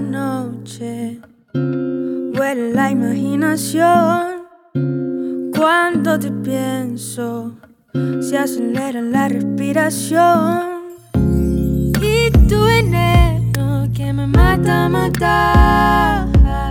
noche huele la imaginación. Cuando te pienso, se acelera la respiración. Y tu veneno que me mata, mata.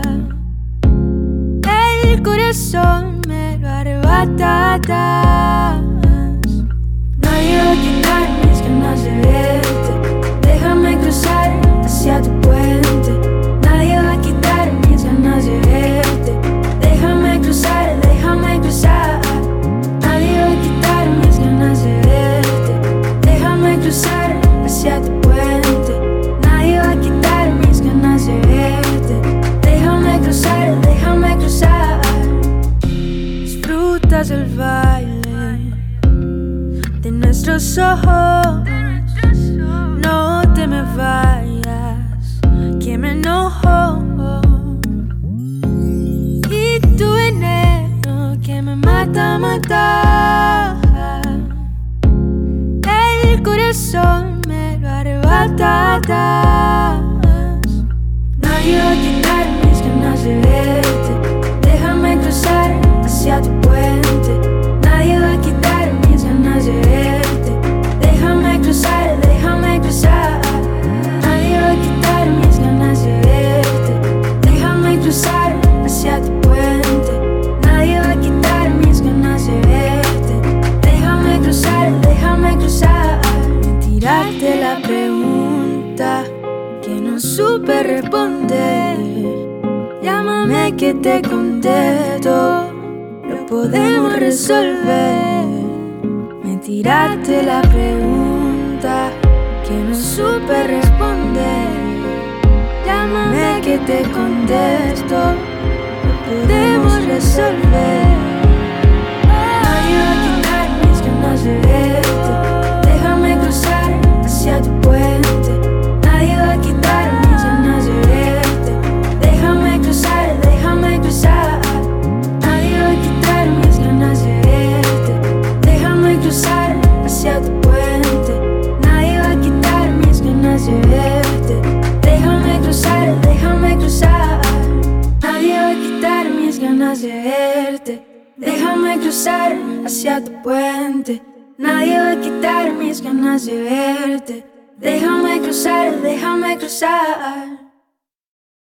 El corazón me lo arrebata. Nadie va a quitar mis ganas de verte. Déjame cruzar hacia tu puente. Nadie va a quitar mis ganas de verte. Déjame cruzar, déjame cruzar. Nadie va a quitar mis ganas de verte. Déjame cruzar hacia tu puente. Nadie va a quitar mis ganas de verte. Déjame cruzar, déjame cruzar. Disfrutas el baile de nuestros ojos. No te me vayas, que me enojo. Y tu veneno que me mata, mata. El corazón me lo arrebata. Nadie va a quitar mis ganas de verte. Déjame cruzar hacia tu puente. Nadie va a quitar mis ganas de verte. Déjame cruzar, déjame cruzar. Nadie va a quitar mis ganas de verte. Déjame cruzar hacia tu puente. Nadie va a quitar mis ganas de verte. Déjame cruzar, déjame cruzar. Tirarte la pregunta que no supe responder. Llámame que te contesto, lo podemos resolver. Me tiraste la pregunta que no supe responder. Llámame que te contesto, lo podemos resolver. Nadie va a quitar mis ganas de verte. Déjame cruzar hacia tu puente. Nadie va a quitar mis ganas de verte. Déjame cruzar, déjame cruzar. Nadie va a quitar mis ganas de verte. Déjame cruzar hacia tu puente. Nadie va a quitar mis ganas de verte. Déjame cruzar, déjame cruzar. Nadie va a quitar mis ganas de verte. Déjame cruzar hacia tu puente. Nadie va a quitar mis ganas de verte. Déjame cruzar, déjame cruzar.